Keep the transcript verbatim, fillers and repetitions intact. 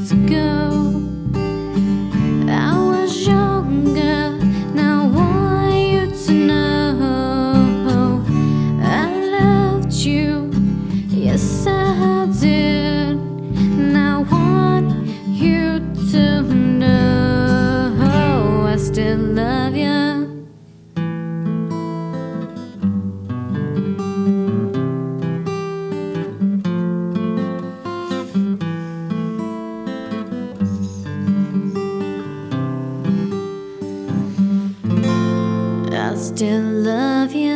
years ago. I was younger, now I want you to know I loved you, yes I did. Now I want you to know I still love you. I still love you.